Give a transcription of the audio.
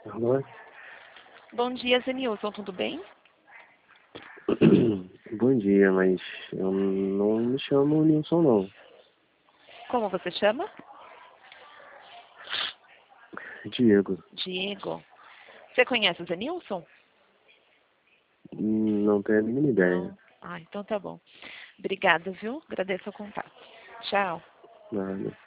Alô? Bom dia, Zenilson, tudo bem? Bom dia, mas eu não me chamo Nilson, não. Como você chama? Diego. Diego. Você conhece o Zenilson? Não tenho a mínima ideia. Não. Ah, então tá bom. Obrigada, viu? Agradeço o contato. Tchau. Nada.